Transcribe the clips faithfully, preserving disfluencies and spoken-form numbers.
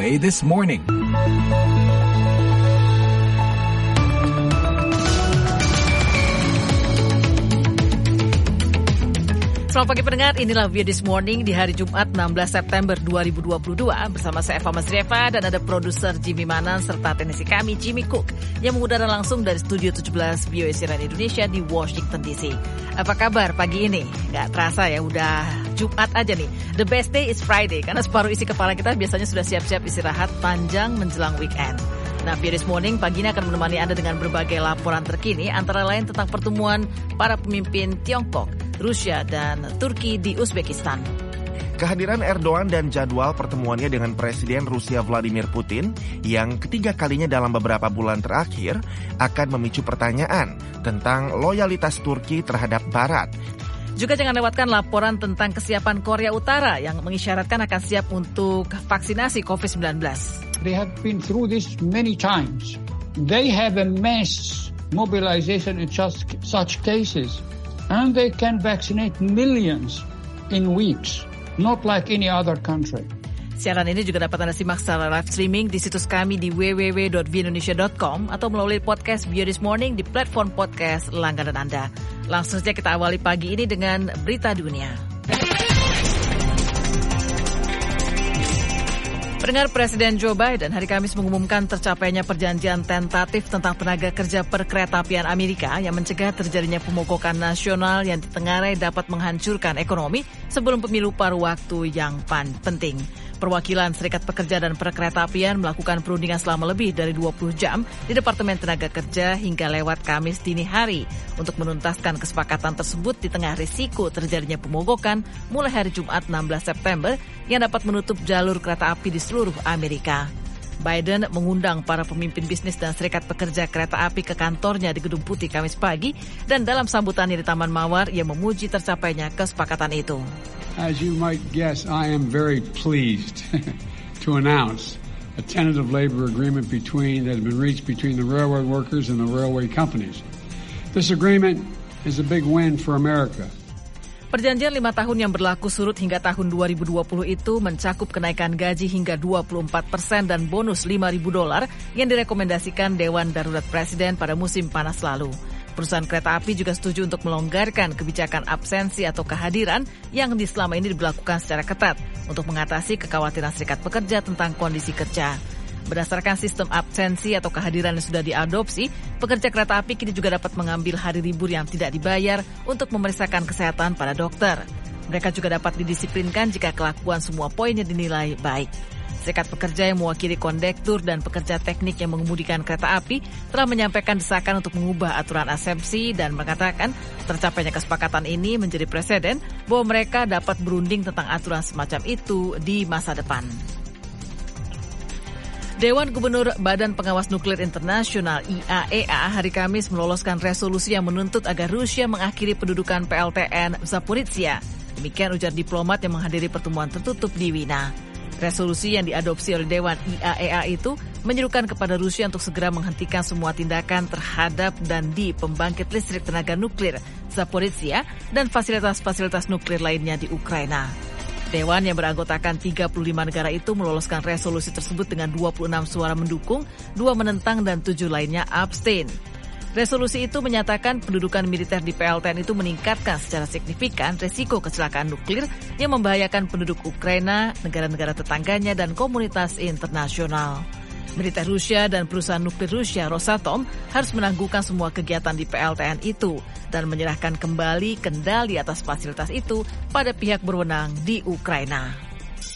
A This Morning. Selamat pagi pendengar, inilah V O This Morning di hari Jumat enam belas September dua ribu dua puluh dua bersama saya Eva Masrieva dan ada produser Jimmy Manan serta teknisi kami Jimmy Cook yang mengudara langsung dari Studio tujuh belas V O A Siaran Indonesia di Washington D C. Apa kabar pagi ini? Gak terasa ya, udah Jumat aja nih. The best day is Friday karena separuh isi kepala kita biasanya sudah siap-siap istirahat panjang menjelang weekend. Nah, V O This Morning pagi ini akan menemani Anda dengan berbagai laporan terkini antara lain tentang pertemuan para pemimpin Tiongkok, Rusia, dan Turki di Uzbekistan. Kehadiran Erdogan dan jadwal pertemuannya dengan Presiden Rusia Vladimir Putin yang ketiga kalinya dalam beberapa bulan terakhir akan memicu pertanyaan tentang loyalitas Turki terhadap Barat. Juga jangan lewatkan laporan tentang kesiapan Korea Utara yang mengisyaratkan akan siap untuk vaksinasi covid sembilan belas. They have been through this many times. They have a mass mobilization in just such cases. And they can vaccinate millions in weeks, not like any other country. Siaran ini juga dapat Anda simak secara live streaming di situs kami di w w w dot v indonesia dot com atau melalui podcast V O This Morning di platform podcast langganan Anda. Langsung saja kita awali pagi ini dengan berita dunia. Pendengar, Presiden Joe Biden hari Kamis mengumumkan tercapainya perjanjian tentatif tentang tenaga kerja perkeretaapian Amerika yang mencegah terjadinya pemogokan nasional yang ditengarai dapat menghancurkan ekonomi sebelum pemilu paruh waktu yang penting. Perwakilan Serikat Pekerja dan Perkeretaapian melakukan perundingan selama lebih dari dua puluh jam di Departemen Tenaga Kerja hingga lewat Kamis dini hari untuk menuntaskan kesepakatan tersebut di tengah risiko terjadinya pemogokan mulai hari Jumat enam belas September yang dapat menutup jalur kereta api di seluruh Amerika. Biden mengundang para pemimpin bisnis dan serikat pekerja kereta api ke kantornya di Gedung Putih Kamis pagi dan dalam sambutannya di Taman Mawar ia memuji tercapainya kesepakatan itu. As you might guess, I am very pleased to announce a tentative labor agreement between that has been reached between the railroad workers and the railway companies. This agreement is a big win for America. Perjanjian lima tahun yang berlaku surut hingga tahun dua ribu dua puluh itu mencakup kenaikan gaji hingga dua puluh empat persen dan bonus lima ribu dolar yang direkomendasikan Dewan Darurat Presiden pada musim panas lalu. Perusahaan kereta api juga setuju untuk melonggarkan kebijakan absensi atau kehadiran yang selama ini diberlakukan secara ketat untuk mengatasi kekhawatiran serikat pekerja tentang kondisi kerja. Berdasarkan sistem absensi atau kehadiran yang sudah diadopsi, pekerja kereta api kini juga dapat mengambil hari libur yang tidak dibayar untuk memeriksakan kesehatan pada dokter. Mereka juga dapat didisiplinkan jika kelakuan semua poinnya dinilai baik. Serikat pekerja yang mewakili kondektur dan pekerja teknik yang mengemudikan kereta api telah menyampaikan desakan untuk mengubah aturan asepsi dan mengatakan tercapainya kesepakatan ini menjadi preseden bahwa mereka dapat berunding tentang aturan semacam itu di masa depan. Dewan Gubernur Badan Pengawas Nuklir Internasional I A E A hari Kamis meloloskan resolusi yang menuntut agar Rusia mengakhiri pendudukan P L T N Zaporizhzhia. Demikian ujar diplomat yang menghadiri pertemuan tertutup di Wina. Resolusi yang diadopsi oleh Dewan I A E A itu menyerukan kepada Rusia untuk segera menghentikan semua tindakan terhadap dan di pembangkit listrik tenaga nuklir Zaporizhzhia dan fasilitas-fasilitas nuklir lainnya di Ukraina. Dewan yang beranggotakan tiga puluh lima negara itu meloloskan resolusi tersebut dengan dua puluh enam suara mendukung, dua menentang dan tujuh lainnya abstain. Resolusi itu menyatakan pendudukan militer di P L T N itu meningkatkan secara signifikan risiko kecelakaan nuklir yang membahayakan penduduk Ukraina, negara-negara tetangganya, dan komunitas internasional. Militer Rusia dan perusahaan nuklir Rusia Rosatom harus menangguhkan semua kegiatan di P L T N itu dan menyerahkan kembali kendali atas fasilitas itu pada pihak berwenang di Ukraina.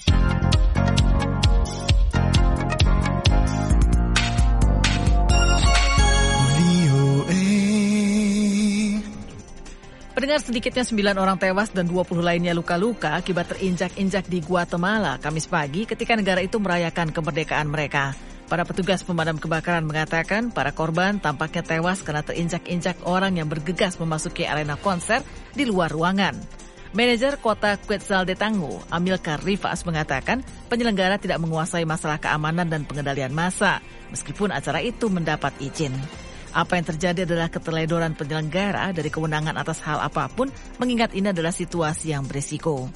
Pendengar, sedikitnya sembilan orang tewas dan dua puluh lainnya luka-luka akibat terinjak-injak di Guatemala Kamis pagi ketika negara itu merayakan kemerdekaan mereka. Para petugas pemadam kebakaran mengatakan para korban tampaknya tewas karena terinjak-injak orang yang bergegas memasuki arena konser di luar ruangan. Manajer kota Quetzaltenango, Amilcar Rivas, mengatakan penyelenggara tidak menguasai masalah keamanan dan pengendalian massa, meskipun acara itu mendapat izin. Apa yang terjadi adalah keteledoran penyelenggara dari kewenangan atas hal apapun, mengingat ini adalah situasi yang berisiko.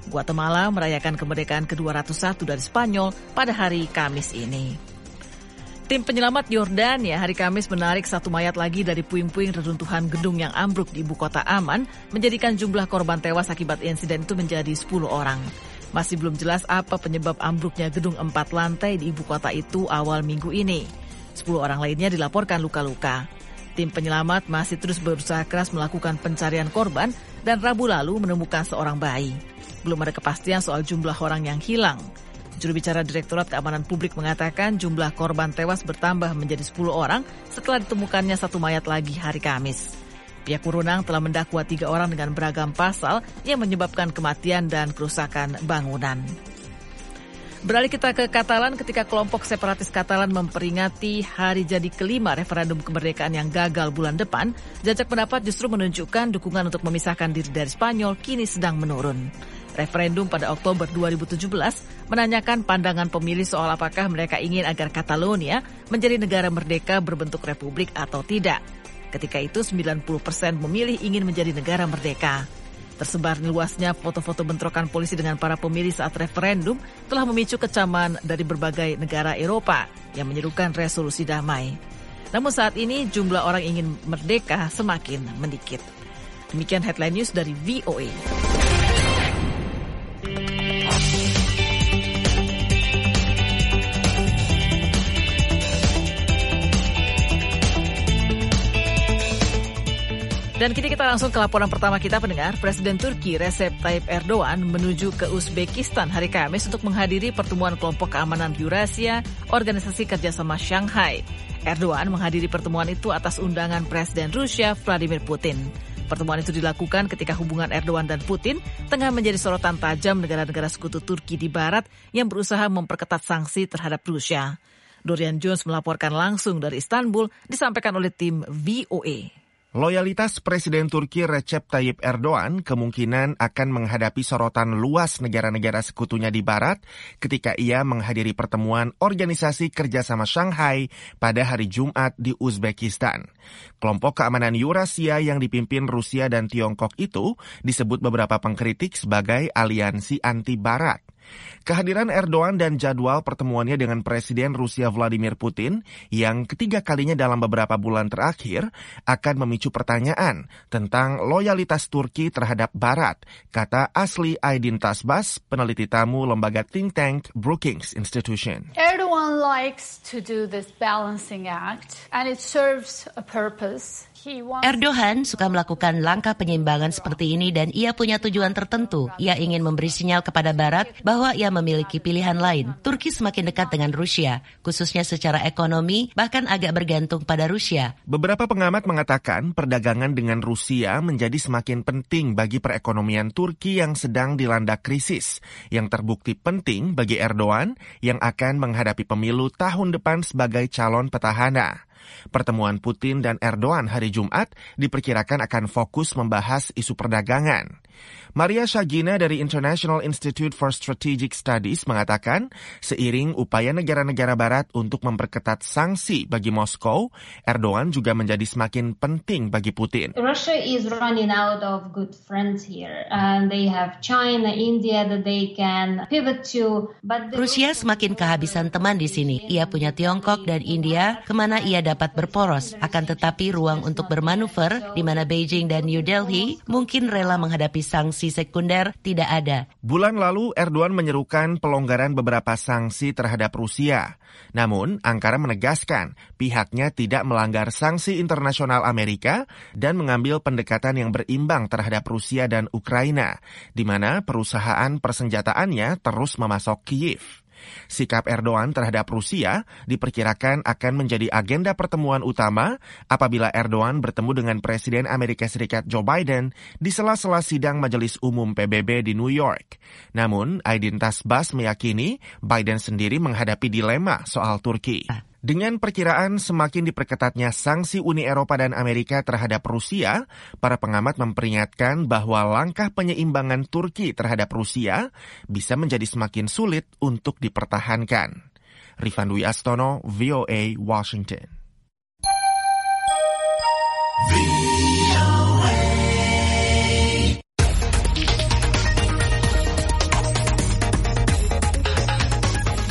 Guatemala merayakan kemerdekaan ke dua ratus satu dari Spanyol pada hari Kamis ini. Tim penyelamat Yordania hari Kamis menarik satu mayat lagi dari puing-puing reruntuhan gedung yang ambruk di ibu kota Amman, menjadikan jumlah korban tewas akibat insiden itu menjadi sepuluh orang. Masih belum jelas apa penyebab ambruknya gedung empat lantai di ibu kota itu awal minggu ini. Sepuluh orang lainnya dilaporkan luka-luka. Tim penyelamat masih terus berusaha keras melakukan pencarian korban dan Rabu lalu menemukan seorang bayi. Belum ada kepastian soal jumlah orang yang hilang. Juru bicara Direktorat Keamanan Publik mengatakan jumlah korban tewas bertambah menjadi sepuluh orang setelah ditemukannya satu mayat lagi hari Kamis. Pihak berwenang telah mendakwa tiga orang dengan beragam pasal yang menyebabkan kematian dan kerusakan bangunan. Beralih kita ke Katalan ketika kelompok separatis Katalan memperingati hari jadi kelima referendum kemerdekaan yang gagal bulan depan, jajak pendapat justru menunjukkan dukungan untuk memisahkan diri dari Spanyol kini sedang menurun. Referendum pada Oktober dua ribu tujuh belas menanyakan pandangan pemilih soal apakah mereka ingin agar Catalonia menjadi negara merdeka berbentuk republik atau tidak. Ketika itu sembilan puluh persen memilih ingin menjadi negara merdeka. Tersebar luasnya foto-foto bentrokan polisi dengan para pemilih saat referendum telah memicu kecaman dari berbagai negara Eropa yang menyerukan resolusi damai. Namun saat ini jumlah orang ingin merdeka semakin mendikit. Demikian headline news dari V O A. Dan kini kita langsung ke laporan pertama kita pendengar. Presiden Turki Recep Tayyip Erdogan menuju ke Uzbekistan hari Kamis untuk menghadiri pertemuan kelompok keamanan Eurasia, Organisasi Kerjasama Shanghai. Erdogan menghadiri pertemuan itu atas undangan Presiden Rusia Vladimir Putin. Pertemuan itu dilakukan ketika hubungan Erdogan dan Putin tengah menjadi sorotan tajam negara-negara sekutu Turki di Barat yang berusaha memperketat sanksi terhadap Rusia. Dorian Jones melaporkan langsung dari Istanbul, disampaikan oleh tim V O A. Loyalitas Presiden Turki Recep Tayyip Erdogan kemungkinan akan menghadapi sorotan luas negara-negara sekutunya di Barat ketika ia menghadiri pertemuan Organisasi Kerjasama Shanghai pada hari Jumat di Uzbekistan. Kelompok keamanan Eurasia yang dipimpin Rusia dan Tiongkok itu disebut beberapa pengkritik sebagai aliansi anti-Barat. Kehadiran Erdogan dan jadwal pertemuannya dengan Presiden Rusia Vladimir Putin yang ketiga kalinya dalam beberapa bulan terakhir akan memicu pertanyaan tentang loyalitas Turki terhadap Barat, kata Asli Aydin Tasbas, peneliti tamu lembaga think tank Brookings Institution. Erdogan likes to do this balancing act and it serves a purpose. Erdogan suka melakukan langkah penyeimbangan seperti ini dan ia punya tujuan tertentu. Ia ingin memberi sinyal kepada Barat bahwa ia memiliki pilihan lain. Turki semakin dekat dengan Rusia, khususnya secara ekonomi, bahkan agak bergantung pada Rusia. Beberapa pengamat mengatakan perdagangan dengan Rusia menjadi semakin penting bagi perekonomian Turki yang sedang dilanda krisis, yang terbukti penting bagi Erdogan yang akan menghadapi pemilu tahun depan sebagai calon petahana. Pertemuan Putin dan Erdogan hari Jumat diperkirakan akan fokus membahas isu perdagangan. Maria Shagina dari International Institute for Strategic Studies mengatakan, seiring upaya negara-negara Barat untuk memperketat sanksi bagi Moskow, Erdogan juga menjadi semakin penting bagi Putin. Russia is running out of good friends here, and they have China, India that they can pivot to. But Rusia semakin kehabisan teman di sini. Ia punya Tiongkok dan India, kemana ia dapat berporos. Akan tetapi ruang untuk bermanuver, di mana Beijing dan New Delhi mungkin rela menghadapi sanksi sekunder tidak ada. Bulan lalu Erdogan menyerukan pelonggaran beberapa sanksi terhadap Rusia. Namun Ankara menegaskan pihaknya tidak melanggar sanksi internasional Amerika dan mengambil pendekatan yang berimbang terhadap Rusia dan Ukraina, di mana perusahaan persenjataannya terus memasok Kyiv. Sikap Erdogan terhadap Rusia diperkirakan akan menjadi agenda pertemuan utama apabila Erdogan bertemu dengan Presiden Amerika Serikat Joe Biden di sela-sela sidang Majelis Umum P B B di New York. Namun, Aydin Tasbas meyakini Biden sendiri menghadapi dilema soal Turki. Dengan perkiraan semakin diperketatnya sanksi Uni Eropa dan Amerika terhadap Rusia, para pengamat memperingatkan bahwa langkah penyeimbangan Turki terhadap Rusia bisa menjadi semakin sulit untuk dipertahankan. Rifan Dwi Astono, V O A, Washington.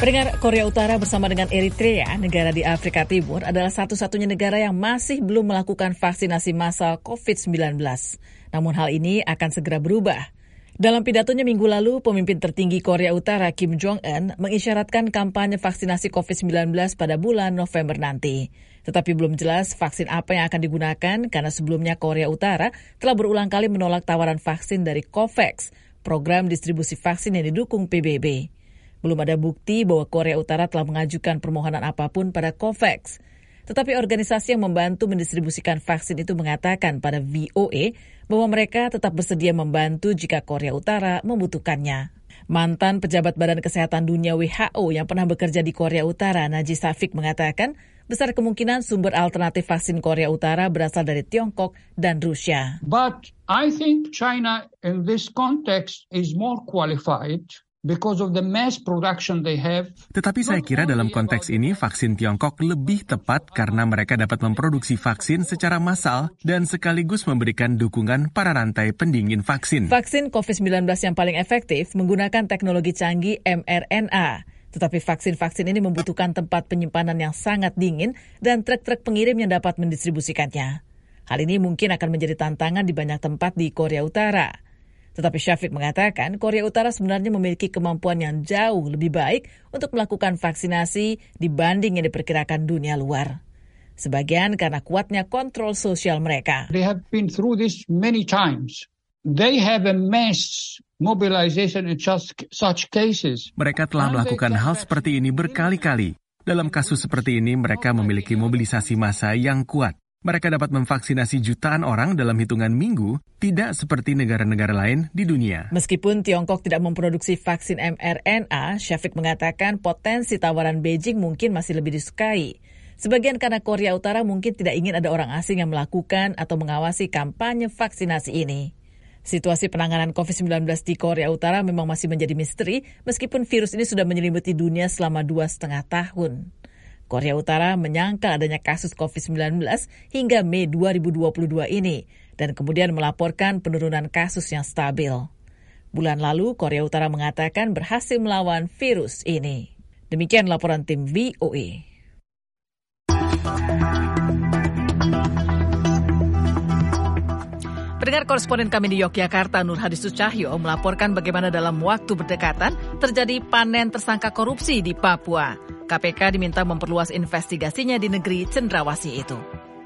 Pendengar, Korea Utara bersama dengan Eritrea, negara di Afrika Timur, adalah satu-satunya negara yang masih belum melakukan vaksinasi massal covid sembilan belas. Namun hal ini akan segera berubah. Dalam pidatonya minggu lalu, pemimpin tertinggi Korea Utara Kim Jong-un mengisyaratkan kampanye vaksinasi covid sembilan belas pada bulan November nanti. Tetapi belum jelas vaksin apa yang akan digunakan karena sebelumnya Korea Utara telah berulang kali menolak tawaran vaksin dari COVAX, program distribusi vaksin yang didukung P B B. Belum ada bukti bahwa Korea Utara telah mengajukan permohonan apapun pada COVAX. Tetapi organisasi yang membantu mendistribusikan vaksin itu mengatakan pada V O A bahwa mereka tetap bersedia membantu jika Korea Utara membutuhkannya. Mantan pejabat Badan Kesehatan Dunia W H O yang pernah bekerja di Korea Utara, Naji Safik, mengatakan besar kemungkinan sumber alternatif vaksin Korea Utara berasal dari Tiongkok dan Rusia. But I think China in this context is more qualified because of the mass production they have. Tetapi saya kira dalam konteks ini vaksin Tiongkok lebih tepat karena mereka dapat memproduksi vaksin secara massal dan sekaligus memberikan dukungan para rantai pendingin vaksin. Vaksin covid sembilan belas yang paling efektif menggunakan teknologi canggih m R N A. Tetapi vaksin-vaksin ini membutuhkan tempat penyimpanan yang sangat dingin dan truk-truk pengirim yang dapat mendistribusikannya. Hal ini mungkin akan menjadi tantangan di banyak tempat di Korea Utara. Tetapi Syafiq mengatakan Korea Utara sebenarnya memiliki kemampuan yang jauh lebih baik untuk melakukan vaksinasi dibanding yang diperkirakan dunia luar. Sebagian karena kuatnya kontrol sosial mereka. They have been through this many times. They have a mass mobilization in just such cases. Mereka telah melakukan hal seperti ini berkali-kali. Dalam kasus seperti ini mereka memiliki mobilisasi massa yang kuat. Mereka dapat memvaksinasi jutaan orang dalam hitungan minggu, tidak seperti negara-negara lain di dunia. Meskipun Tiongkok tidak memproduksi vaksin m R N A, Syafiq mengatakan potensi tawaran Beijing mungkin masih lebih disukai. Sebagian karena Korea Utara mungkin tidak ingin ada orang asing yang melakukan atau mengawasi kampanye vaksinasi ini. Situasi penanganan covid sembilan belas di Korea Utara memang masih menjadi misteri, meskipun virus ini sudah menyelimuti dunia selama dua setengah tahun. Korea Utara menyangkal adanya kasus covid sembilan belas hingga Mei dua ribu dua puluh dua ini dan kemudian melaporkan penurunan kasus yang stabil. Bulan lalu, Korea Utara mengatakan berhasil melawan virus ini. Demikian laporan tim V O A. Pendengar, koresponden kami di Yogyakarta, Nur Hadi Sucahyo, melaporkan bagaimana dalam waktu berdekatan terjadi panen tersangka korupsi di Papua. K P K diminta memperluas investigasinya di negeri cendrawasih itu.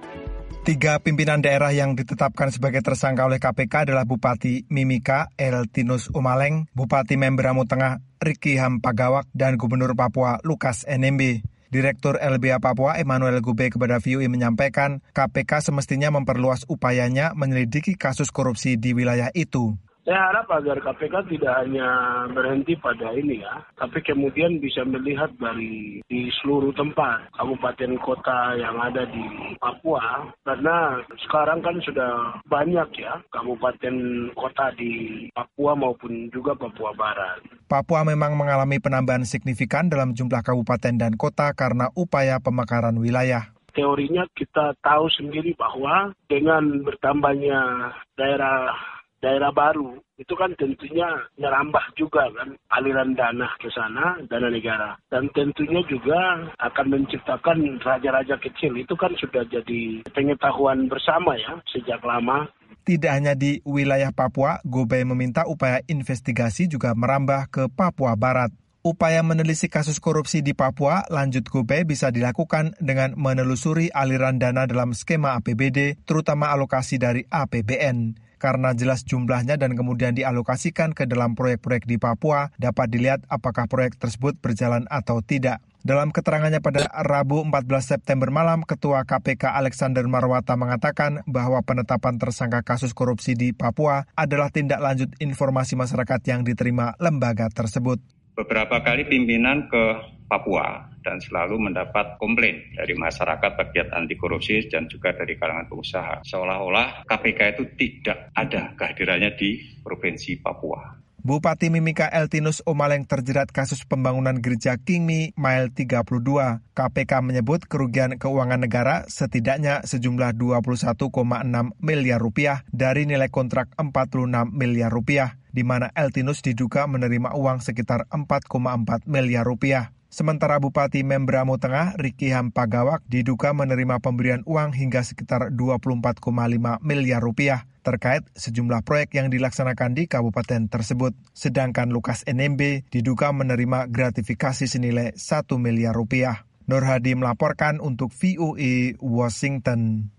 Tiga pimpinan daerah yang ditetapkan sebagai tersangka oleh K P K adalah Bupati Mimika Eltinus Umaleng, Bupati Membramo Tengah Riki Hampagawak, dan Gubernur Papua Lukas N M B. Direktur L B A Papua Emmanuel Gube kepada V O I menyampaikan K P K semestinya memperluas upayanya menyelidiki kasus korupsi di wilayah itu. Saya harap agar K P K tidak hanya berhenti pada ini ya, tapi kemudian bisa melihat dari di seluruh tempat, kabupaten kota yang ada di Papua. Karena sekarang kan sudah banyak ya, kabupaten kota di Papua maupun juga Papua Barat. Papua memang mengalami penambahan signifikan dalam jumlah kabupaten dan kota karena upaya pemekaran wilayah. Teorinya kita tahu sendiri bahwa dengan bertambahnya daerah daerah baru, itu kan tentunya merambah juga kan aliran dana ke sana, dana negara. Dan tentunya juga akan menciptakan raja-raja kecil. Itu kan sudah jadi pengetahuan bersama ya, sejak lama. Tidak hanya di wilayah Papua, Gube meminta upaya investigasi juga merambah ke Papua Barat. Upaya menelisik kasus korupsi di Papua, lanjut Gube, bisa dilakukan dengan menelusuri aliran dana dalam skema A P B D, terutama alokasi dari A P B N. Karena jelas jumlahnya dan kemudian dialokasikan ke dalam proyek-proyek di Papua, dapat dilihat apakah proyek tersebut berjalan atau tidak. Dalam keterangannya pada Rabu empat belas September malam, Ketua K P K Alexander Marwata mengatakan bahwa penetapan tersangka kasus korupsi di Papua adalah tindak lanjut informasi masyarakat yang diterima lembaga tersebut. Beberapa kali pimpinan ke Papua dan selalu mendapat komplain dari masyarakat pegiat anti korupsi dan juga dari kalangan pengusaha. Seolah-olah K P K itu tidak ada kehadirannya di Provinsi Papua. Bupati Mimika Eltinus Umaleng terjerat kasus pembangunan gereja Kingmi Mile tiga puluh dua. K P K menyebut kerugian keuangan negara setidaknya sejumlah dua puluh satu koma enam miliar rupiah dari nilai kontrak empat puluh enam miliar rupiah, di mana Eltinus diduga menerima uang sekitar empat koma empat miliar rupiah. Sementara Bupati Membramo Tengah, Riki Hampagawak, diduga menerima pemberian uang hingga sekitar dua puluh empat koma lima miliar rupiah terkait sejumlah proyek yang dilaksanakan di kabupaten tersebut. Sedangkan Lukas N M B diduga menerima gratifikasi senilai satu miliar rupiah. Nur Hadi melaporkan untuk V O A Washington.